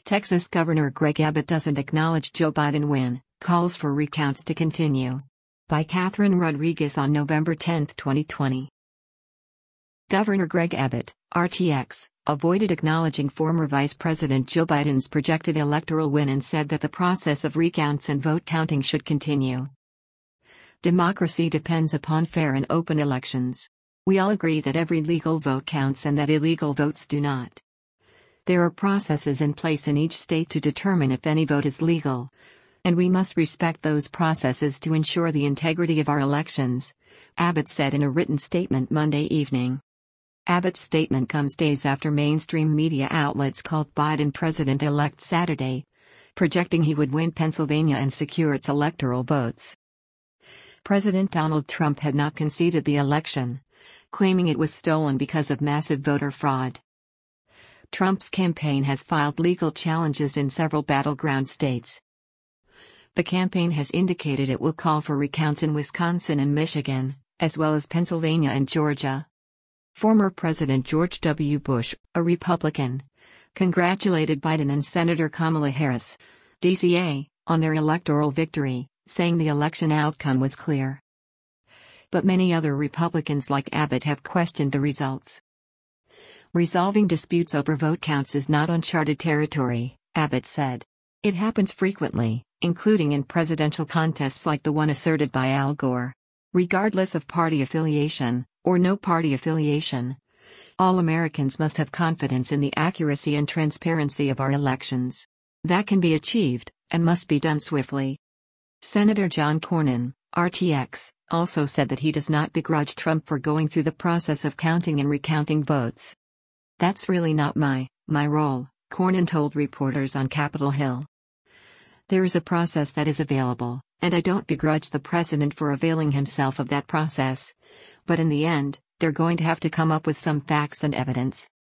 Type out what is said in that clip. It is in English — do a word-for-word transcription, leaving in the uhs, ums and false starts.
Texas Governor Greg Abbott doesn't acknowledge Joe Biden win, calls for recounts to continue. By Catherine Rodriguez on November tenth, twenty twenty. Governor Greg Abbott, R T X, avoided acknowledging former Vice President Joe Biden's projected electoral win and said that the process of recounts and vote counting should continue. Democracy depends upon fair and open elections. We all agree that every legal vote counts and that illegal votes do not. There are processes in place in each state to determine if any vote is legal, and we must respect those processes to ensure the integrity of our elections, Abbott said in a written statement Monday evening. Abbott's statement comes days after mainstream media outlets called Biden president-elect Saturday, projecting he would win Pennsylvania and secure its electoral votes. President Donald Trump had not conceded the election, claiming it was stolen because of massive voter fraud. Trump's campaign has filed legal challenges in several battleground states. The campaign has indicated it will call for recounts in Wisconsin and Michigan, as well as Pennsylvania and Georgia. Former President George W. Bush, a Republican, congratulated Biden and Senator Kamala Harris, D C A, on their electoral victory, saying the election outcome was clear. But many other Republicans like Abbott have questioned the results. Resolving disputes over vote counts is not uncharted territory, Abbott said. It happens frequently, including in presidential contests like the one asserted by Al Gore. Regardless of party affiliation, or no party affiliation, all Americans must have confidence in the accuracy and transparency of our elections. That can be achieved, and must be done swiftly. Senator John Cornyn, R T X, also said that he does not begrudge Trump for going through the process of counting and recounting votes. That's really not my, my role, Cornyn told reporters on Capitol Hill. There is a process that is available, and I don't begrudge the president for availing himself of that process. But in the end, they're going to have to come up with some facts and evidence.